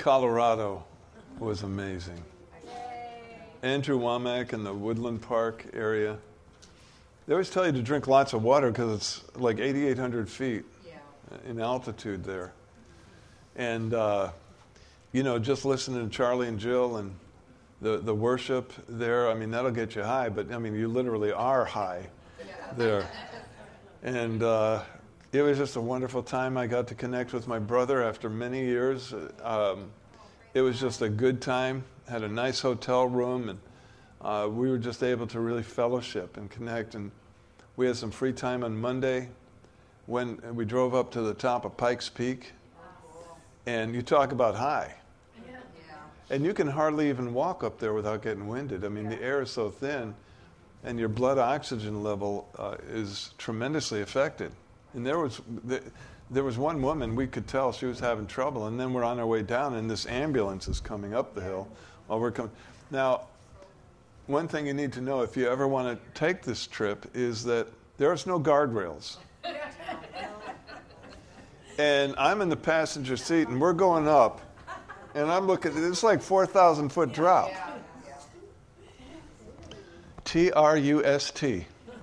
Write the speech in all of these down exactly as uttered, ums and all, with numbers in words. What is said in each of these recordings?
Colorado was amazing. Andrew Womack in the Woodland Park area. They always tell you to drink lots of water because it's like eighty-eight hundred feet yeah. in altitude there. And, uh, you know, just listening to Charlie and Jill and the, the worship there, I mean, that'll get you high. But, I mean, you literally are high yeah. there. And uh, it was just a wonderful time. I got to connect with my brother after many years. Um, it was just a good time. Had a nice hotel room, and uh, we were just able to really fellowship and connect. And we had some free time on Monday when we drove up to the top of Pikes Peak. And you talk about high. Yeah. And you can hardly even walk up there without getting winded. I mean, yeah. the air is so thin, and your blood oxygen level uh, is tremendously affected. And there was there was one woman, we could tell she was having trouble, and then we're on our way down, and this ambulance is coming up the hill while we're coming. Now, one thing you need to know if you ever want to take this trip is that there's no guardrails. And I'm in the passenger seat, and we're going up, and I'm looking, it's like four thousand foot drop. T R U S T.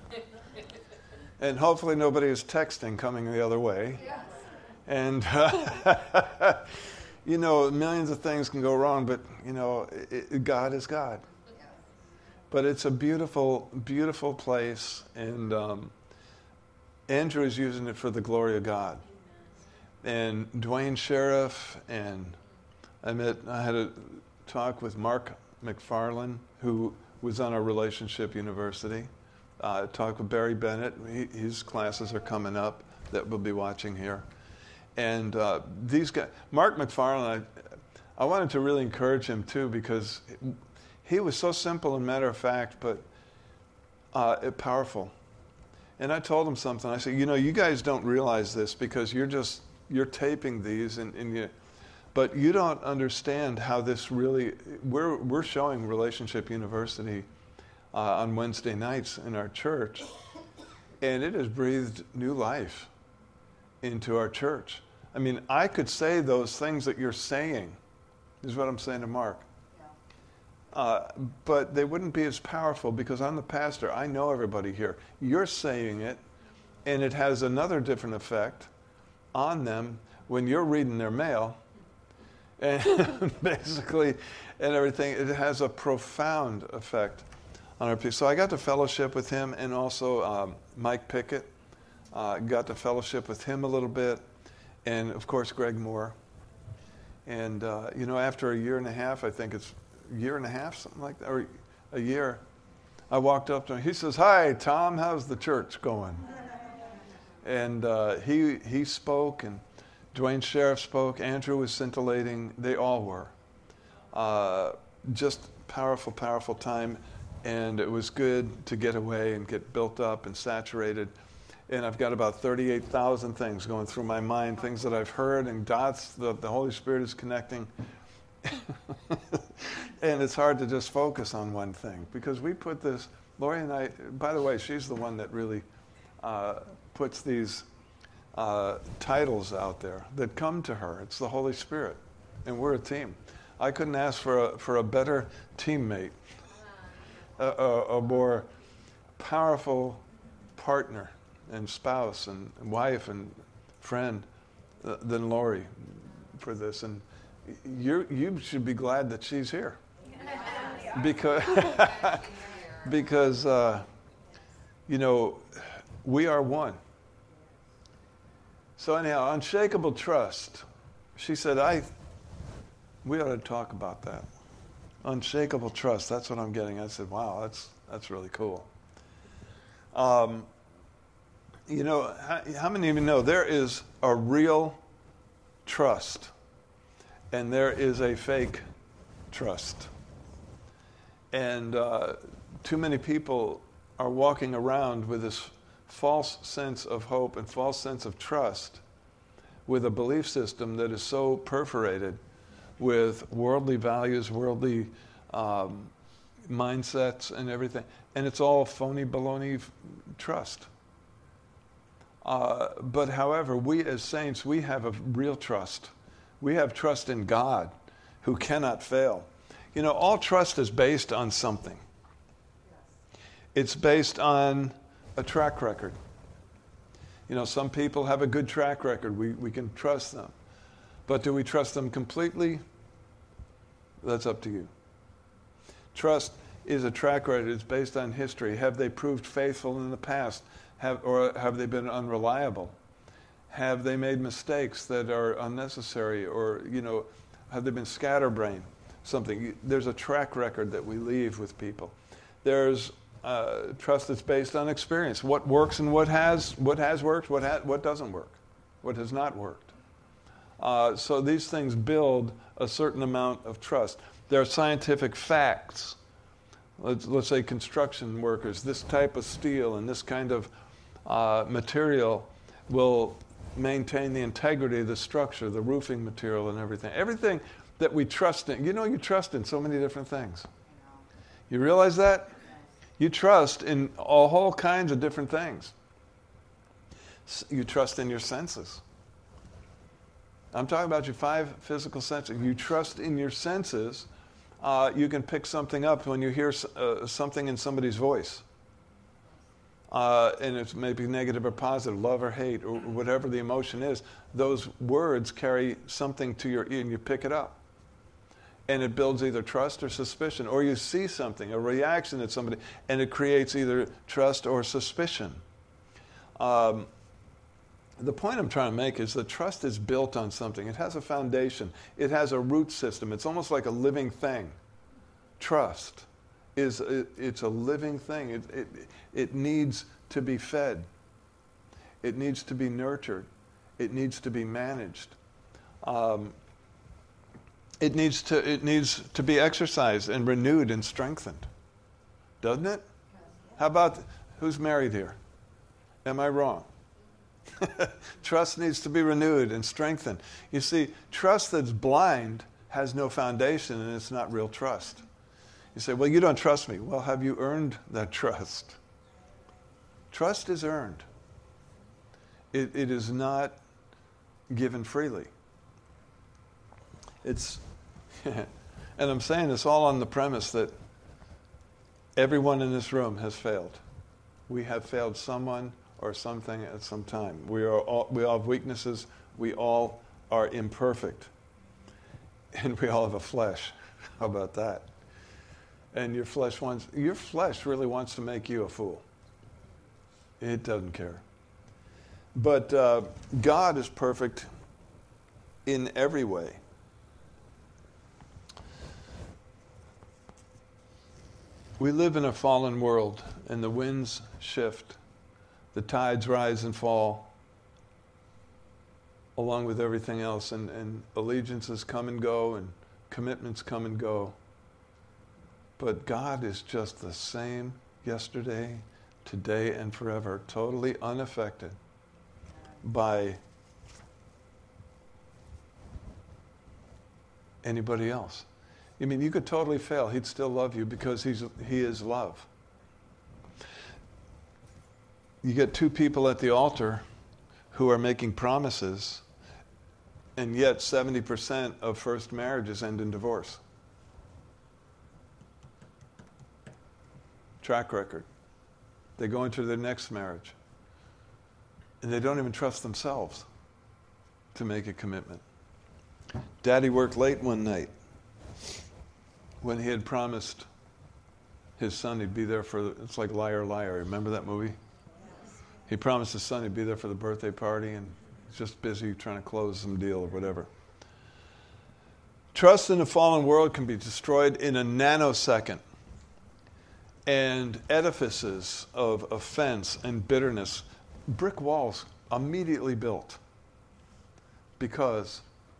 And hopefully nobody is texting coming the other way. And, uh, you know, millions of things can go wrong, but, you know, it, it, God is God. But it's a beautiful, beautiful place, and um, Andrew is using it for the glory of God. And Dwayne Sheriff, and I met, I had a talk with Mark McFarland, who was on our Relationship University. Uh, talked with Barry Bennett. He, his classes are coming up that we'll be watching here. And uh, these guys, Mark McFarland, I, I wanted to really encourage him too, because he was so simple and matter of fact, but uh, powerful. And I told him something. I said, you know, you guys don't realize this because you're just, you're taping these, and, and you, but you don't understand how this really, we're, we're showing Relationship University uh, on Wednesday nights in our church, and it has breathed new life into our church. I mean, I could say those things that you're saying, is what I'm saying to Mark. Uh, but they wouldn't be as powerful because I'm the pastor. I know everybody here. You're saying it, and it has another different effect on them when you're reading their mail, and basically, and everything. It has a profound effect on our people. So I got to fellowship with him, and also um, Mike Pickett. Uh, got to fellowship with him a little bit, and of course Greg Moore. And uh, you know, after a year and a half, I think it's a year and a half, something like that, or a year, I walked up to him. He says, "Hi, Tom. How's the church going?" And uh, he he spoke, and Dwayne Sheriff spoke. Andrew was scintillating. They all were. Uh, just powerful, powerful time, and it was good to get away and get built up and saturated. And I've got about thirty-eight thousand things going through my mind, things that I've heard, and dots that the Holy Spirit is connecting. And it's hard to just focus on one thing, because we put this, Lori and I, by the way, she's the one that really uh, puts these uh, titles out there that come to her. It's the Holy Spirit, and we're a team. I couldn't ask for a, for a better teammate, a, a, a more powerful partner and spouse and wife and friend uh, than Lori for this. And you you should be glad that she's here, because because uh, you know, we are one. So anyhow, unshakable trust. She said, I we ought to talk about that. Unshakable trust. That's what I'm getting. I said, wow, that's that's really cool. Um, you know, how, how many of you know there is a real trust, and there is a fake trust? And uh, too many people are walking around with this false sense of hope and false sense of trust, with a belief system that is so perforated with worldly values, worldly um, mindsets and everything. And it's all phony baloney f- trust. Uh, but however, we as saints, we have a real trust. We have trust in God. who cannot fail. You know, all trust is based on something. It's based on a track record. You know, some people have a good track record. We, we can trust them. But do we trust them completely? That's up to you. Trust is a track record. It's based on history. Have they proved faithful in the past? Have, or have they been unreliable? Have they made mistakes that are unnecessary? Or, you know, have they been scatterbrained? Something. There's a track record that we leave with people. There's uh, trust that's based on experience. What works and what has what has worked, what ha- what doesn't work, what has not worked. Uh, so these things build a certain amount of trust. There are scientific facts. Let's, let's say construction workers, this type of steel and this kind of uh, material will maintain the integrity of the structure, the roofing material and everything. Everything that we trust in. You know, you trust in so many different things. You realize that? You trust in all whole kinds of different things. You trust in your senses. I'm talking about your five physical senses. You trust in your senses. Uh, you can pick something up when you hear uh, something in somebody's voice. Uh, and it's maybe negative or positive, love or hate, or whatever the emotion is. Those words carry something to your ear and you pick it up. And it builds either trust or suspicion. Or you see something, a reaction at somebody, and it creates either trust or suspicion. Um, the point I'm trying to make is that trust is built on something. It has a foundation. It has a root system. It's almost like a living thing. Trust is it, it's a living thing. It, it, it needs to be fed. It needs to be nurtured. It needs to be managed. Um, It needs to it needs to be exercised and renewed and strengthened. Doesn't it? How about, who's married here? Am I wrong? Trust needs to be renewed and strengthened. You see, trust that's blind has no foundation and it's not real trust. You say, well, you don't trust me. Well, have you earned that trust? Trust is earned. It, it is not given freely. It's, and I'm saying this all on the premise that everyone in this room has failed. We have failed someone or something at some time. We are all, we all have weaknesses. We all are imperfect. And we all have a flesh. How about that? And your flesh wants, your flesh really wants to make you a fool. It doesn't care. But uh, God is perfect in every way. We live in a fallen world, and the winds shift. The tides rise and fall, along with everything else, and, and allegiances come and go, and commitments come and go. But God is just the same yesterday, today, and forever, totally unaffected by anybody else. I mean, you could totally fail. He'd still love you because he's, he is love. You get two people at the altar who are making promises, and yet seventy percent of first marriages end in divorce. Track record. They go into their next marriage, and they don't even trust themselves to make a commitment. Daddy worked late one night when he had promised his son he'd be there for, it's like Liar, Liar. Remember that movie? He promised his son he'd be there for the birthday party, and he's just busy trying to close some deal or whatever. Trust in a fallen world can be destroyed in a nanosecond. And edifices of offense and bitterness, brick walls immediately built because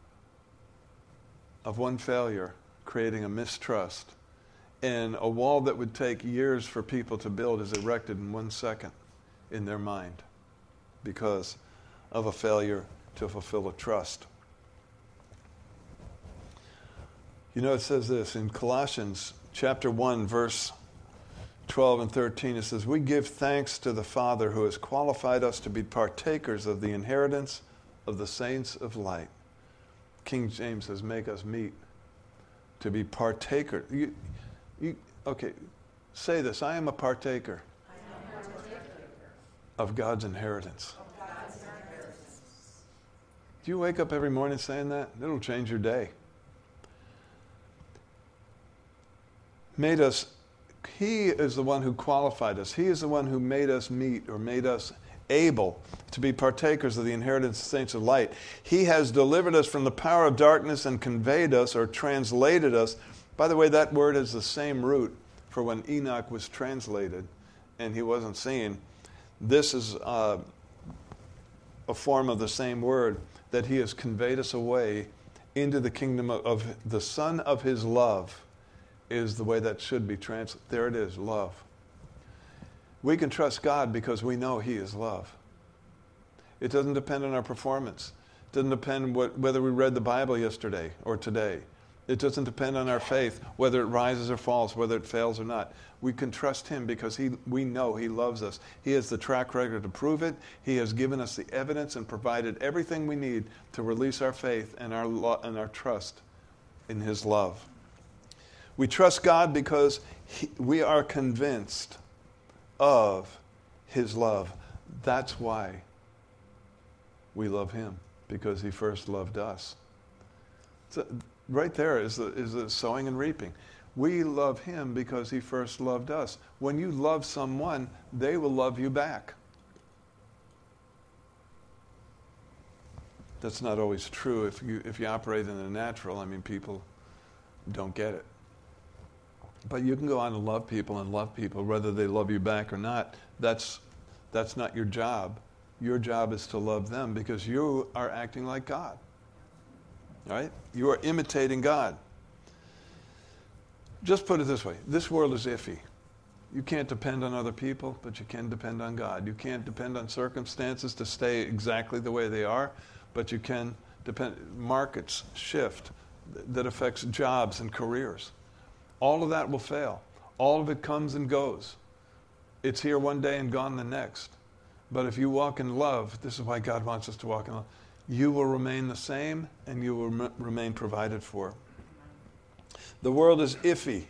of one failure creating a mistrust. And a wall that would take years for people to build is erected in one second in their mind because of a failure to fulfill a trust. You know, it says this in Colossians chapter one, verse twelve and thirteen. It says, we give thanks to the Father who has qualified us to be partakers of the inheritance of the saints of light. King James says, make us meet to be partaker. You, you, okay, say this. I am a partaker, I am a partaker of God's inheritance. of God's inheritance. Do you wake up every morning saying that? It'll change your day. Made us, he is the one who qualified us. He is the one who made us meet or made us able to be partakers of the inheritance of saints of light. He has delivered us from the power of darkness and conveyed us or translated us. By the way, that word is the same root for when Enoch was translated and he wasn't seen. This is uh, a form of the same word, that he has conveyed us away into the kingdom of, of the Son of his love, is the way that should be translated. There it is, love. We can trust God because we know he is love. It doesn't depend on our performance. It doesn't depend what, whether we read the Bible yesterday or today. It doesn't depend on our faith, whether it rises or falls, whether it fails or not. We can trust him because he, we know he loves us. He has the track record to prove it. He has given us the evidence and provided everything we need to release our faith and our, lo- and our trust in his love. We trust God because he, we are convinced of his love. That's why we love him, because he first loved us. So right there is the, is the sowing and reaping. We love him because he first loved us. When you love someone, they will love you back. That's not always true. If you if you operate in the natural, I mean, people don't get it. But you can go on and love people and love people, whether they love you back or not. That's that's not your job. Your job is to love them because you are acting like God. Right? You are imitating God. Just put it this way. This world is iffy. You can't depend on other people, but you can depend on God. You can't depend on circumstances to stay exactly the way they are, but you can depend. Markets shift that affects jobs and careers. All of that will fail. All of it comes and goes. It's here one day and gone the next. But if you walk in love, this is why God wants us to walk in love, you will remain the same and you will rem- remain provided for. The world is iffy.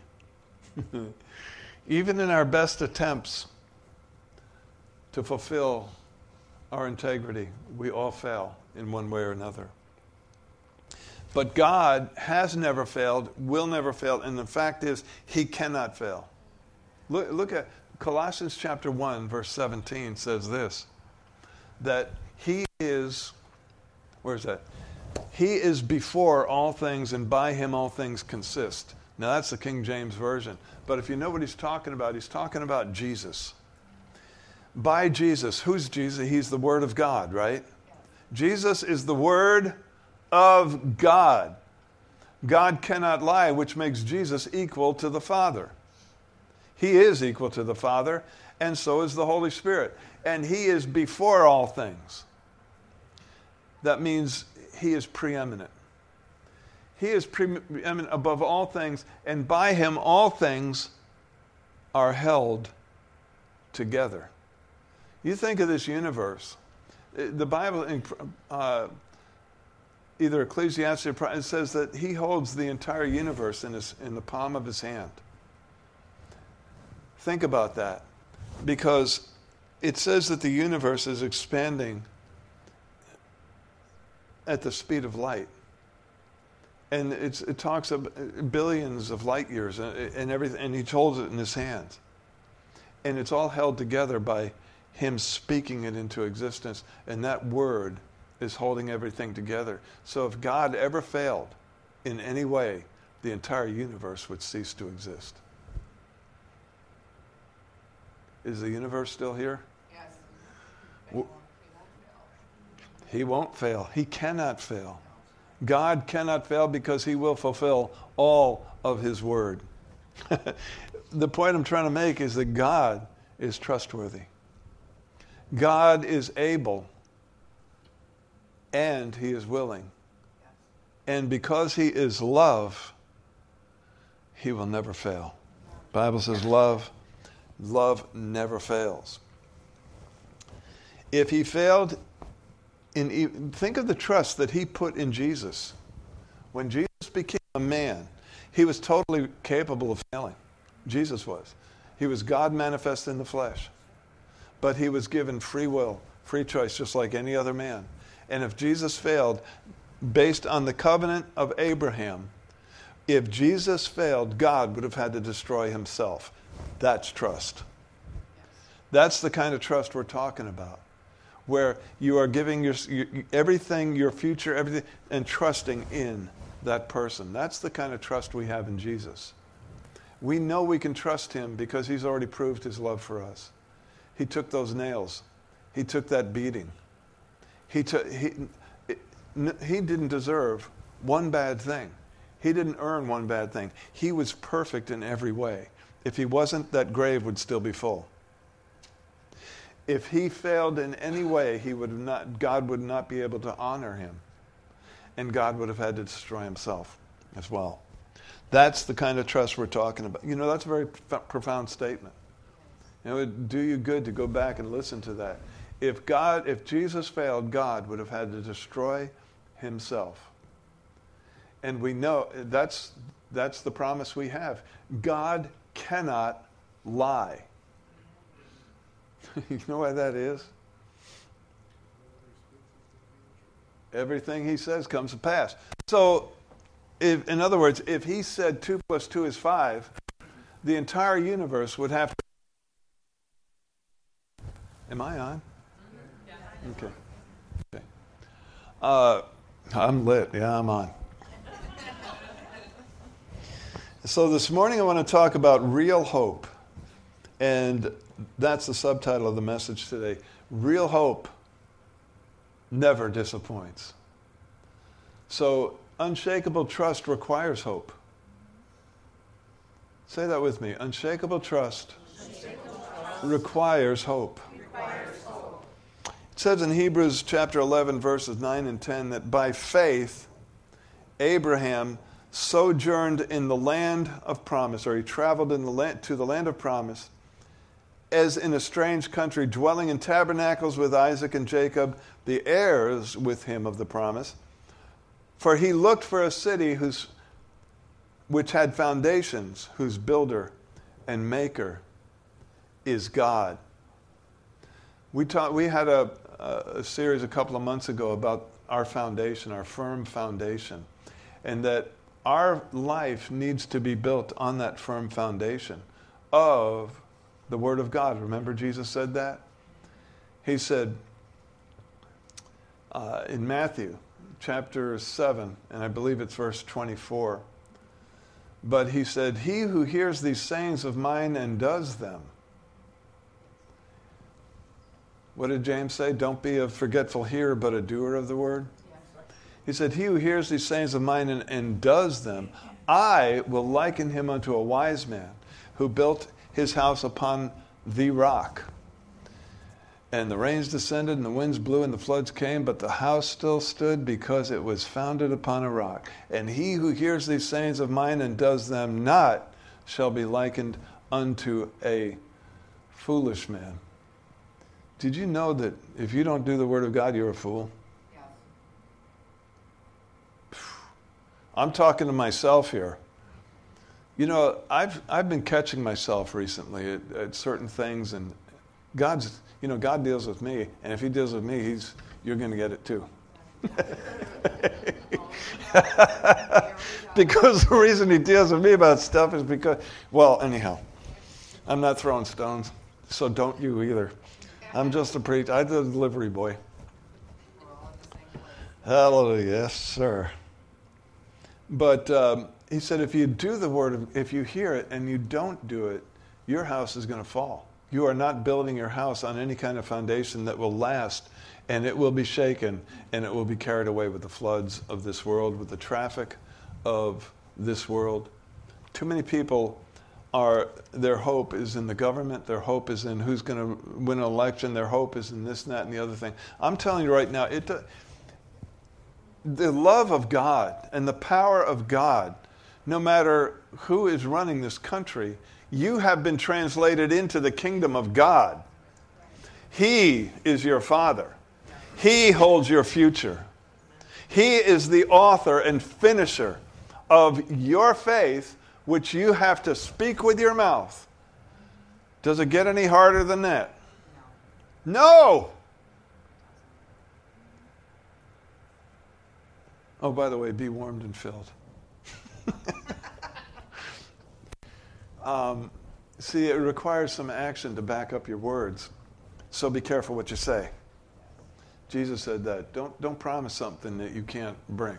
Even in our best attempts to fulfill our integrity, we all fail in one way or another. But God has never failed, will never fail, and the fact is, he cannot fail. Look, look at Colossians chapter one, verse seventeen says this, that he is, where's that? He is before all things, and by him all things consist. Now that's the King James Version. But if you know what he's talking about, he's talking about Jesus. By Jesus, who's Jesus? He's the Word of God, right? Jesus is the Word of God. God cannot lie, which makes Jesus equal to the Father. He is equal to the Father, and so is the Holy Spirit. And he is before all things. That means he is preeminent. He is preeminent above all things, and by him all things are held together. You think of this universe. The Bible, uh, either Ecclesiastes or it says that he holds the entire universe in his in the palm of his hand. Think about that, because it says that the universe is expanding at the speed of light. And it's, it talks of billions of light years and, and everything, and he holds it in his hands. And it's all held together by him speaking it into existence, and that word is holding everything together. So if God ever failed in any way, the entire universe would cease to exist. Is the universe still here? Yes. W- He won't fail. He cannot fail. God cannot fail because he will fulfill all of his word. The point I'm trying to make is that God is trustworthy. God is able, and he is willing. And because he is love, he will never fail. The Bible says love, love never fails. If he failed, in, think of the trust that he put in Jesus. When Jesus became a man, He was totally capable of failing. Jesus was. He was God manifest in the flesh. But he was given free will, free choice, just like any other man. And if Jesus failed, based on the covenant of Abraham, if Jesus failed, God would have had to destroy himself. That's trust. That's the kind of trust we're talking about, where you are giving your, your everything, your future, everything, and trusting in that person. That's the kind of trust we have in Jesus. We know we can trust him because he's already proved his love for us. He took those nails. He took that beating. He took, he, he didn't deserve one bad thing. He didn't earn one bad thing. He was perfect in every way. If he wasn't, that grave would still be full. If he failed in any way, he would not, God would not be able to honor him. And God would have had to destroy himself as well. That's the kind of trust we're talking about. You know, that's a very f- profound statement. You know, it would do you good to go back and listen to that. If God, if Jesus failed, God would have had to destroy himself. And we know that's that's the promise we have. God cannot lie. You know why that is? Everything he says comes to pass. So, if, in other words, if he said two plus two is five, the entire universe would have to... Am I on? Okay. Okay. Uh, I'm lit. Yeah, I'm on. So this morning I want to talk about real hope. And that's the subtitle of the message today. Real hope never disappoints. So unshakable trust requires hope. Say that with me. Unshakable trust, unshakable trust requires hope. Requires hope. It says in Hebrews chapter eleven, verses nine and ten, that by faith Abraham sojourned in the land of promise, or he traveled in the land, to the land of promise, as in a strange country, dwelling in tabernacles with Isaac and Jacob, the heirs with him of the promise. For he looked for a city whose, which had foundations, whose builder and maker is God. We taught, we had a, a series a couple of months ago about our foundation, our firm foundation, and that our life needs to be built on that firm foundation of the Word of God. Remember Jesus said that? He said uh, in Matthew chapter seven, and I believe it's verse twenty-four, but he said, he who hears these sayings of mine and does them. What did James say? Don't be a forgetful hearer, but a doer of the word. He said, he who hears these sayings of mine and, and does them, I will liken him unto a wise man who built his house upon the rock. And the rains descended, and the winds blew, and the floods came, but the house still stood because it was founded upon a rock. And he who hears these sayings of mine and does them not shall be likened unto a foolish man. Did you know that if you don't do the Word of God, you're a fool? I'm talking to myself here. You know, I've I've been catching myself recently at, at certain things, and God's, you know, God deals with me, and if He deals with me, He's you're going to get it too. Because the reason He deals with me about stuff is because, well, anyhow, I'm not throwing stones, so don't you either. I'm just a preacher. I'm the delivery boy. Hallelujah, yes, sir. But um, he said, if you do the word, of, if you hear it and you don't do it, your house is going to fall. You are not building your house on any kind of foundation that will last, and it will be shaken, and it will be carried away with the floods of this world, with the traffic of this world. Too many people are, their hope is in the government, their hope is in who's going to win an election, their hope is in this and that and the other thing. I'm telling you right now, it. The love of God and the power of God, no matter who is running this country, you have been translated into the kingdom of God. He is your Father. He holds your future. He is the author and finisher of your faith, which you have to speak with your mouth. Does it get any harder than that? No! Oh, by the way, be warmed and filled. um, see, it requires some action to back up your words. So be careful what you say. Jesus said that. Don't, don't promise something that you can't bring.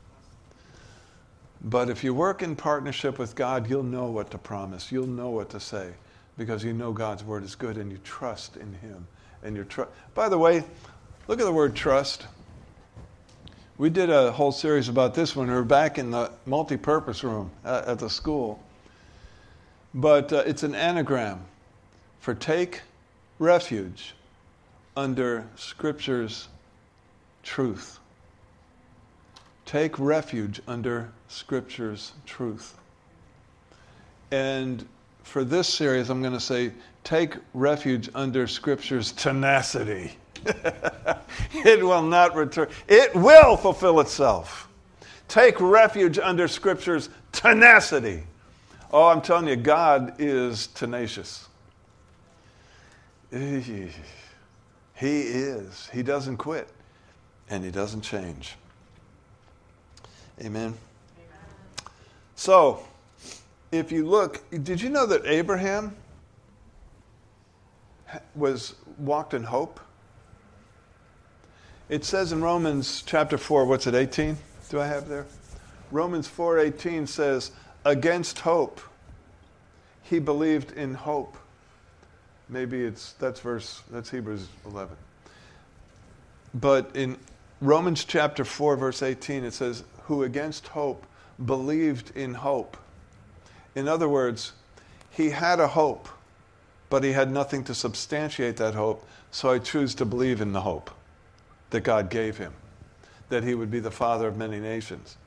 But if you work in partnership with God, you'll know what to promise. You'll know what to say because you know God's word is good and you trust in him. And you're tr- By the way, look at the word trust. We did a whole series about this when we were back in the multi-purpose room at, at the school. But uh, it's an anagram for take refuge under Scripture's truth. Take refuge under Scripture's truth. And for this series, I'm going to say, take refuge under Scripture's tenacity. It will not return. It will fulfill itself. Take refuge under Scripture's tenacity. Oh, I'm telling you, God is tenacious. He is. He doesn't quit. And he doesn't change. Amen. Amen. So, if you look, did you know that Abraham was walked in hope? It says in Romans chapter four, what's it, eighteen? Do I have there? Romans four eighteen says, against hope, he believed in hope. Maybe it's, that's verse, that's Hebrews eleven. But in Romans chapter four, verse eighteen, it says, who against hope believed in hope. In other words, he had a hope, but he had nothing to substantiate that hope, so I choose to believe in the hope that God gave him, that he would be the father of many nations.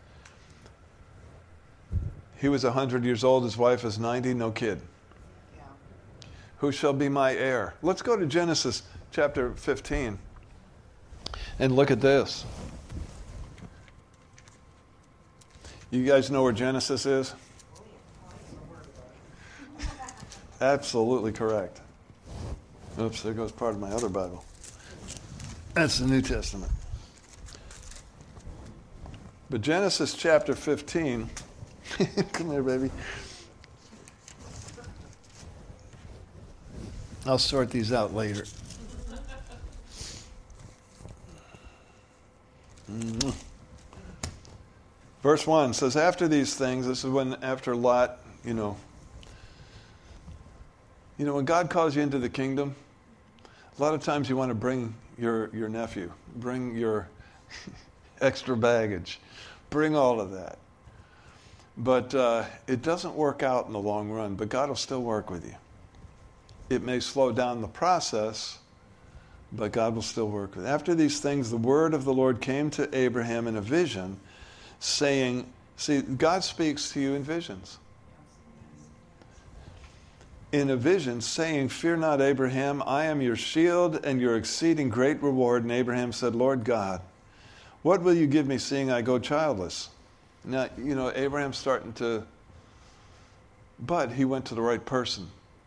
He was one hundred years old, his wife is ninety, no kid. Yeah. Who shall be my heir? Let's go to Genesis chapter fifteen and look at this. You guys know where Genesis is? Absolutely correct. Oops, there goes part of my other Bible. That's the New Testament. But Genesis chapter fifteen, come here, baby. I'll sort these out later. Mm-hmm. Verse one says, after these things, this is when after Lot, you know, you know, when God calls you into the kingdom, a lot of times you want to bring your, your nephew, bring your extra baggage, bring all of that. But uh, it doesn't work out in the long run, but God will still work with you. It may slow down the process, but God will still work with you. After these things, the word of the Lord came to Abraham in a vision, saying, see, God speaks to you in visions. In a vision, saying, fear not, Abraham, I am your shield and your exceeding great reward. And Abraham said, Lord God, what will you give me, seeing I go childless? Now, you know, Abraham's starting to, but he went to the right person.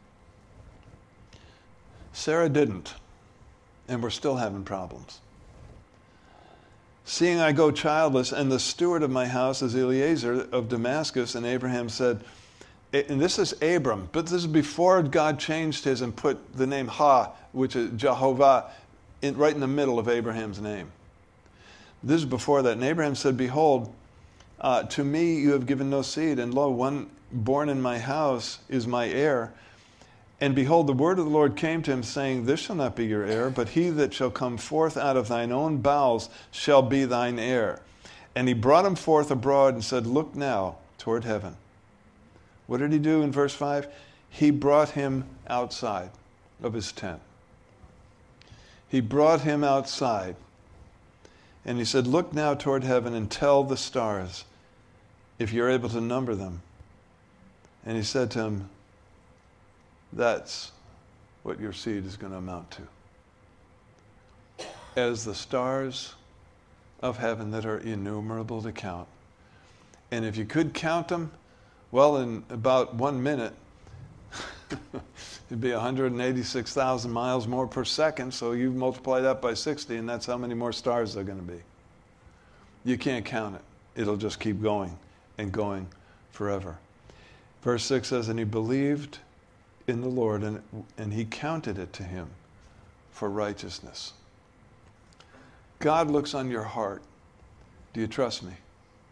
Sarah didn't, and we're still having problems. Seeing I go childless, and the steward of my house is Eliezer of Damascus, and Abraham said, and this is Abram, but this is before God changed his and put the name Ha, which is Jehovah, in, right in the middle of Abraham's name. This is before that. And Abraham said, behold, uh, to me you have given no seed, and lo, one born in my house is my heir. And behold, the word of the Lord came to him, saying, this shall not be your heir, but he that shall come forth out of thine own bowels shall be thine heir. And he brought him forth abroad and said, look now toward heaven. What did he do in verse five? He brought him outside of his tent. He brought him outside. And he said, look now toward heaven and tell the stars if you're able to number them. And he said to him, that's what your seed is going to amount to. As the stars of heaven that are innumerable to count. And if you could count them, well, in about one minute, it'd be one hundred eighty-six thousand miles more per second. So you multiply that by sixty, and that's how many more stars there are going to be. You can't count it. It'll just keep going and going forever. Verse six says, and he believed in the Lord, and, and he counted it to him for righteousness. God looks on your heart. Do you trust me?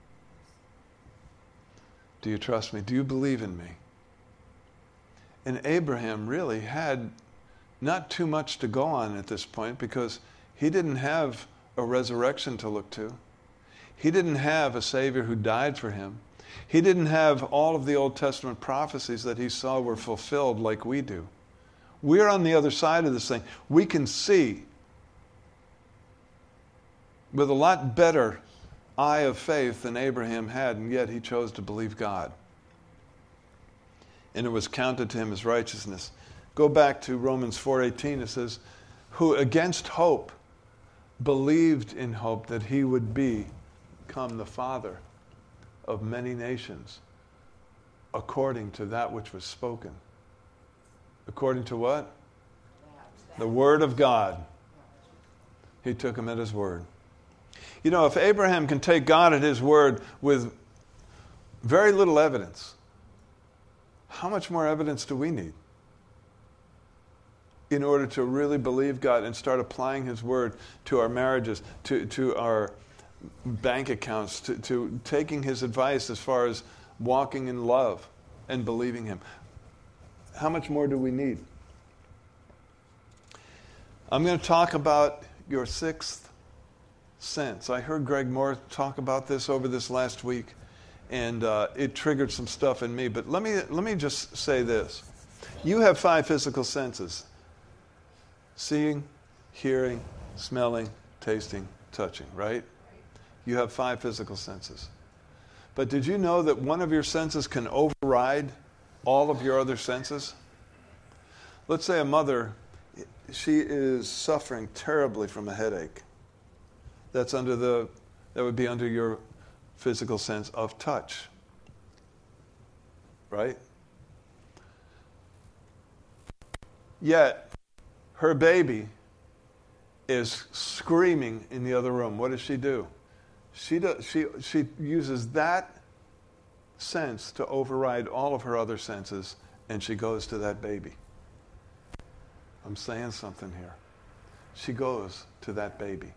Do you trust me? Do you believe in me? And Abraham really had not too much to go on at this point, because he didn't have a resurrection to look to. He didn't have a Savior who died for him. He didn't have all of the Old Testament prophecies that he saw were fulfilled like we do. We're on the other side of this thing. We can see with a lot better eye of faith than Abraham had, and yet he chose to believe God. And it was counted to him as righteousness. Go back to Romans four eighteen. It says, who against hope believed in hope that he would be, become the father of many nations, according to that which was spoken. According to what? The word of God. He took him at his word. You know, if Abraham can take God at his word with very little evidence, how much more evidence do we need in order to really believe God and start applying his word to our marriages, to, to our bank accounts, to, to taking his advice as far as walking in love and believing him? How much more do we need? I'm going to talk about your sixth sense. I heard Greg Moore talk about this over this last week, and uh, it triggered some stuff in me. But let me let me just say this. You have five physical senses: seeing, hearing, smelling, tasting, touching, right? You have five physical senses. But did you know that one of your senses can override all of your other senses? Let's say a mother, she is suffering terribly from a headache. That's under the, that would be under your physical sense of touch. Right? Yet, her baby is screaming in the other room. What does she do? She, does, she, she uses that sense to override all of her other senses, and she goes to that baby. I'm saying something here. She goes to that baby.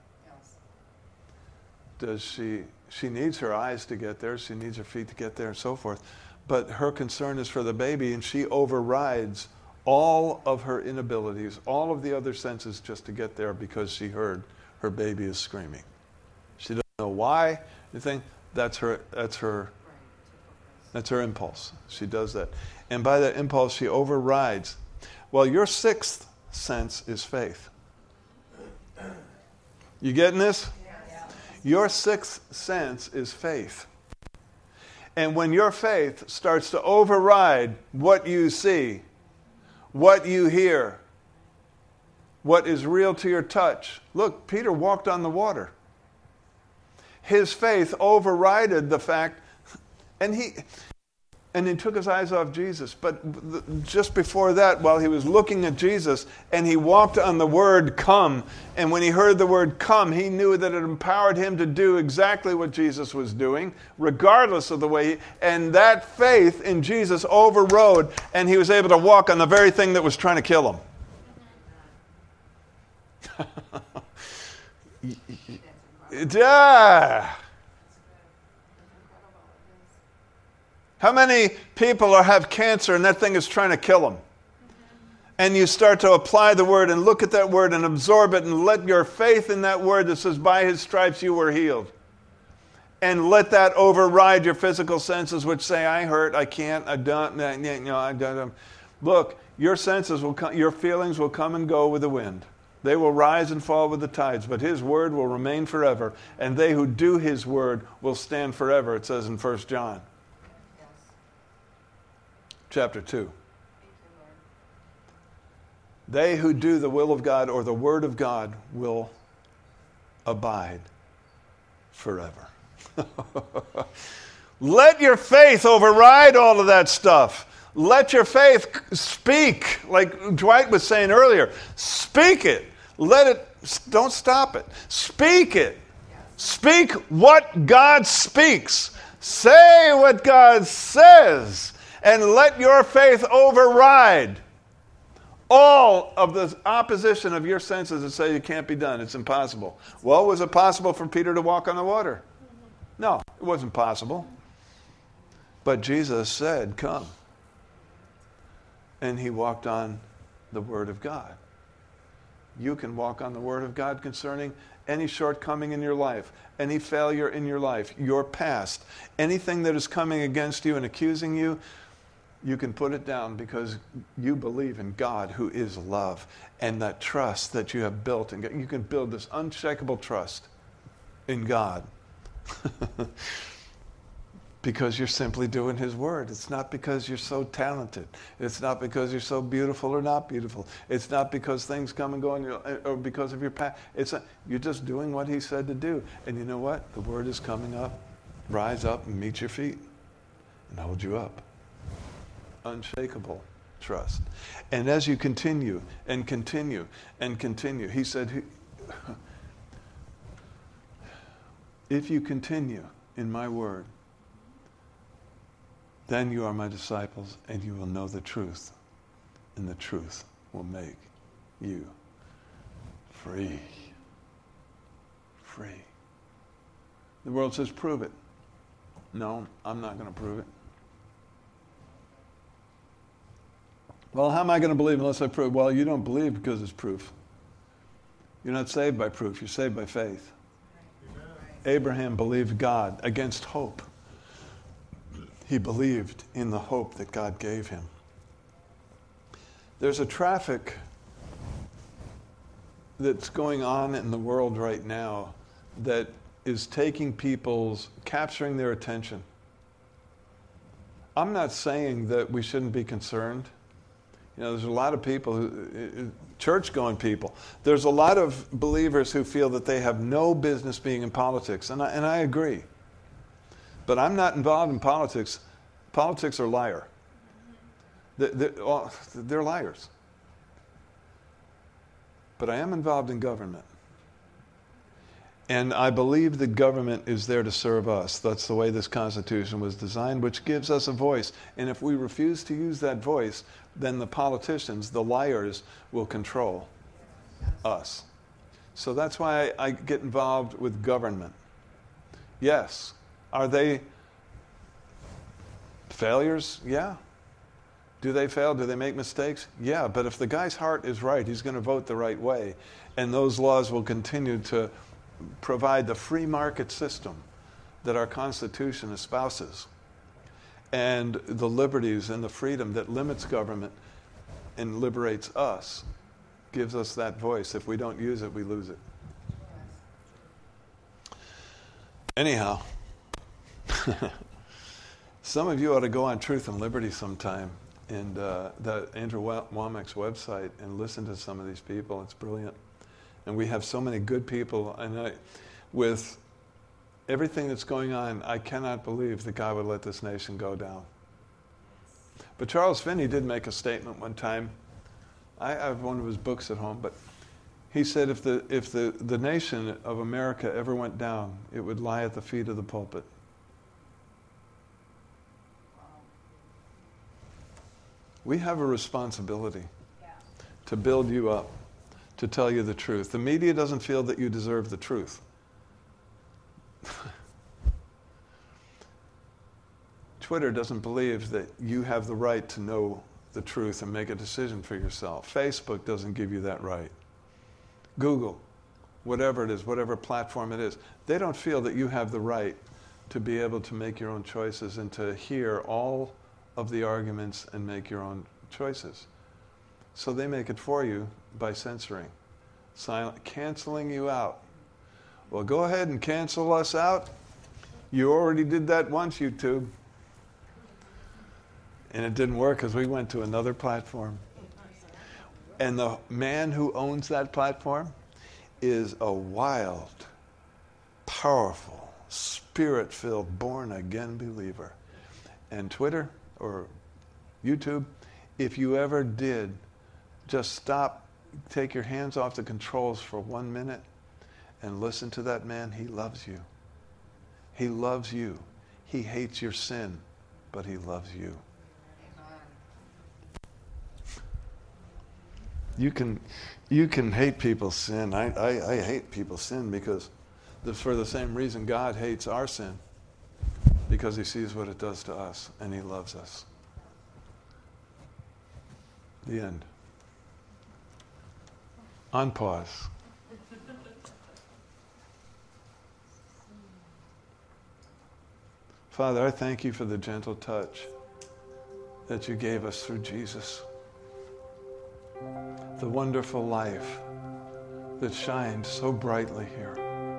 Does she, she needs her eyes to get there, she needs her feet to get there, and so forth. But her concern is for the baby, and she overrides all of her inabilities, all of the other senses just to get there because she heard her baby is screaming. She doesn't know why. You think that's her, that's her, that's her impulse. She does that. And by that impulse, she overrides. Well, your sixth sense is faith. You getting this? Your sixth sense is faith. And when your faith starts to override what you see, what you hear, what is real to your touch. Look, Peter walked on the water. His faith overrided the fact, and he and he took his eyes off Jesus. But just before that, while he was looking at Jesus, and he walked on the word come, and when he heard the word come, he knew that it empowered him to do exactly what Jesus was doing, regardless of the way he, and that faith in Jesus overrode, and he was able to walk on the very thing that was trying to kill him. Yeah. How many people are, have cancer and that thing is trying to kill them? And you start to apply the word and look at that word and absorb it and let your faith in that word that says, by his stripes you were healed. And let that override your physical senses, which say, I hurt, I can't, I don't, you know, I don't. Look, your senses will come, your feelings will come and go with the wind. They will rise and fall with the tides, but his word will remain forever. And they who do his word will stand forever, it says in First John. Chapter two. They who do the will of God or the word of God will abide forever. Let your faith override all of that stuff. Let your faith speak, like Dwight was saying earlier. Speak it. Let it, don't stop it. Speak it. Speak what God speaks. Say what God says. And let your faith override all of the opposition of your senses that say it can't be done. It's impossible. Well, was it possible for Peter to walk on the water? No, it wasn't possible. But Jesus said, come. And he walked on the Word of God. You can walk on the Word of God concerning any shortcoming in your life, any failure in your life, your past, anything that is coming against you and accusing you, you can put it down because you believe in God who is love, and that trust that you have built. And you can build this unshakable trust in God. Because you're simply doing His Word. It's not because you're so talented. It's not because you're so beautiful or not beautiful. It's not because things come and go in your, or because of your past. It's not, you're just doing what He said to do. And you know what? The Word is coming up. Rise up and meet your feet and hold you up. Unshakable trust. And as you continue and continue and continue, He said, if you continue in my word, then you are my disciples, and you will know the truth, and the truth will make you free. Free. The world says, prove it. No, I'm not going to prove it. Well, how am I going to believe unless I prove? Well, you don't believe because it's proof. You're not saved by proof. You're saved by faith. Amen. Abraham believed God against hope. He believed in the hope that God gave him. There's a traffic that's going on in the world right now that is taking people's, capturing their attention. I'm not saying that we shouldn't be concerned. You know, there's a lot of people, who, church-going people. There's a lot of believers who feel that they have no business being in politics, and I, and I agree. But I'm not involved in politics. Politics are liar. They're, they're liars. But I am involved in government. And I believe that government is there to serve us. That's the way this Constitution was designed, which gives us a voice. And if we refuse to use that voice, then the politicians, the liars, will control us. So that's why I get involved with government. Yes. Are they failures? Yeah. Do they fail? Do they make mistakes? Yeah. But if the guy's heart is right, he's going to vote the right way. And those laws will continue to provide the free market system that our Constitution espouses, and the liberties and the freedom that limits government and liberates us, gives us that voice. If we don't use it, we lose it. Anyhow, some of you ought to go on Truth and Liberty sometime, and uh, the Andrew Wommack's website, and listen to some of these people. It's brilliant. And we have so many good people. And I, with everything that's going on, I cannot believe that God would let this nation go down. But Charles Finney did make a statement one time. I have one of his books at home, but he said if the if the, the nation of America ever went down, it would lie at the feet of the pulpit. We have a responsibility yeah. to build you up, to tell you the truth. The media doesn't feel that you deserve the truth. Twitter doesn't believe that you have the right to know the truth and make a decision for yourself. Facebook doesn't give you that right. Google, whatever it is, whatever platform it is, they don't feel that you have the right to be able to make your own choices and to hear all of the arguments and make your own choices. So they make it for you by censoring, silent, canceling you out. Well, go ahead and cancel us out. You already did that once, YouTube. And it didn't work because we went to another platform. And the man who owns that platform is a wild, powerful, Spirit-filled, born-again believer. And Twitter or YouTube, if you ever did, just stop, take your hands off the controls for one minute and listen to that man. He loves you. He loves you. He hates your sin, but he loves you. You can, you can hate people's sin. I, I, I hate people's sin because the, for the same reason God hates our sin, because he sees what it does to us and he loves us. The end. On pause. Father, I thank you for the gentle touch that you gave us through Jesus. The wonderful life that shined so brightly here.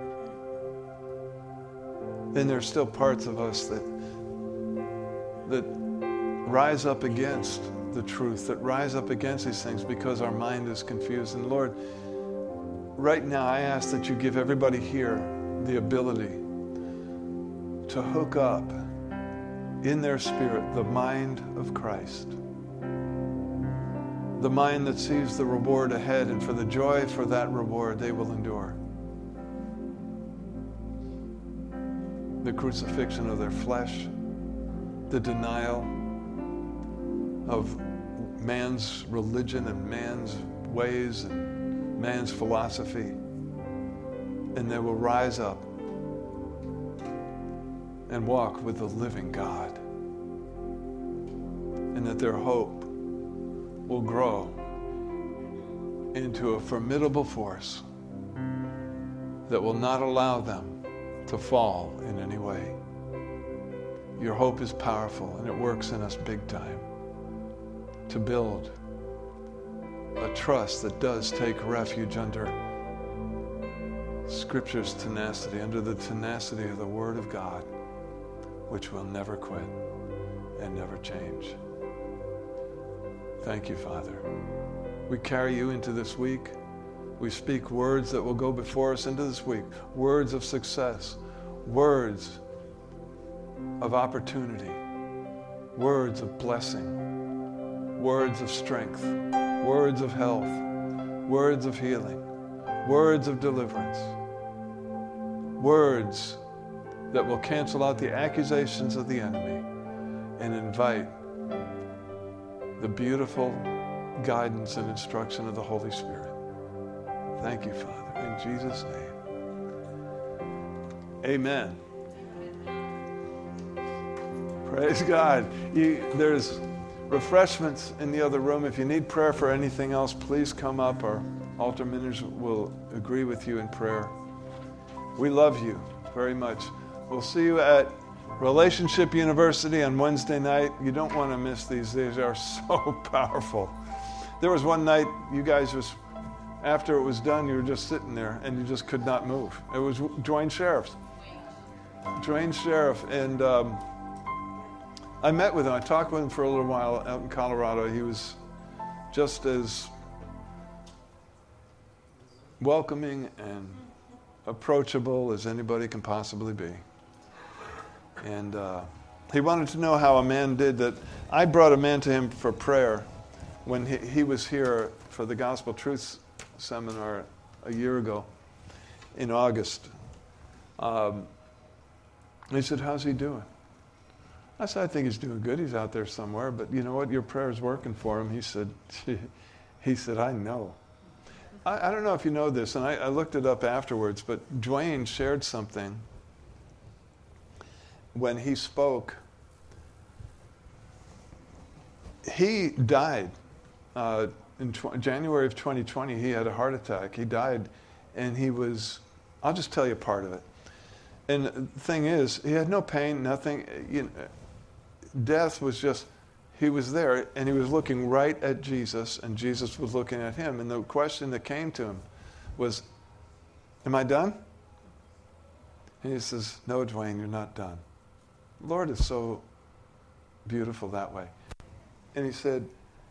And there's still parts of us that that rise up against the truth, that rise up against these things because our mind is confused. And Lord, right now I ask that you give everybody here the ability to hook up in their spirit the mind of Christ. The mind that sees the reward ahead, and for the joy for that reward they will endure the crucifixion of their flesh, the denial of man's religion and man's ways and man's philosophy, and they will rise up and walk with the living God, and that their hope will grow into a formidable force that will not allow them to fall in any way. Your hope is powerful, and it works in us big time to build a trust that does take refuge under Scripture's tenacity, under the tenacity of the Word of God, which will never quit and never change. Thank you, Father. We carry you into this week. We speak words that will go before us into this week. Words of success. Words of opportunity. Words of blessing. Words of strength. Words of health. Words of healing. Words of deliverance. Words that will cancel out the accusations of the enemy and invite the beautiful guidance and instruction of the Holy Spirit. Thank you, Father. In Jesus' name. Amen. Praise God. You, there's refreshments in the other room. If you need prayer for anything else, please come up. Our altar ministers will agree with you in prayer. We love you very much. We'll see you at Relationship University on Wednesday night. You don't want to miss these. These are so powerful. There was one night you guys was, after it was done, you were just sitting there and you just could not move. It was Dwayne Sheriff. Dwayne Sheriff. And um, I met with him. I talked with him for a little while out in Colorado. He was just as welcoming and approachable as anybody can possibly be. And uh, he wanted to know how a man did that. I brought a man to him for prayer when he, he was here for the Gospel Truth Seminar a year ago in August. Um, he said, how's he doing? I said, I think he's doing good. He's out there somewhere. But you know what? Your prayer is working for him. He said, he said, I know. I, I don't know if you know this, and I, I looked it up afterwards, but Dwayne shared something when he spoke. He died uh, in tw- January of twenty twenty. He had a heart attack. He died, and he was, I'll just tell you part of it. And the thing is, he had no pain, nothing. You know, death was just, he was there, and he was looking right at Jesus, and Jesus was looking at him. And the question that came to him was, am I done? And he says, no, Dwayne, you're not done. The Lord is so beautiful that way. And he said,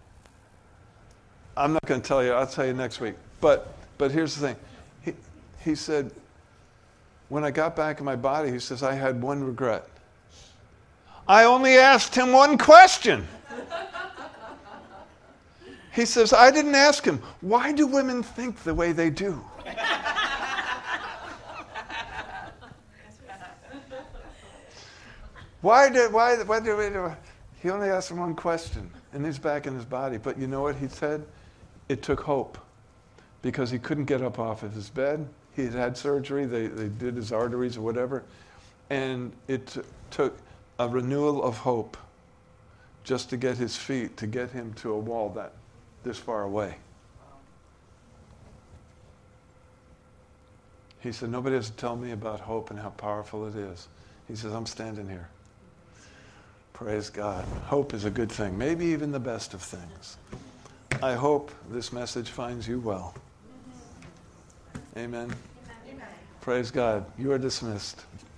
I'm not going to tell you, I'll tell you next week. But but here's the thing. He, he said, When I got back in my body, he says, I had one regret. I only asked him one question. He says, I didn't ask him, why do women think the way they do? Why did, why, why do we do? He only asked him one question, and he's back in his body. But you know what he said? It took hope, because he couldn't get up off of his bed. He had had surgery. They, they did his arteries or whatever. And it t- took a renewal of hope just to get his feet, to get him to a wall that this far away. He said, nobody has to tell me about hope and how powerful it is. He says, I'm standing here. Praise God. Hope is a good thing, maybe even the best of things. I hope this message finds you well. Amen. Amen. Praise God. You are dismissed.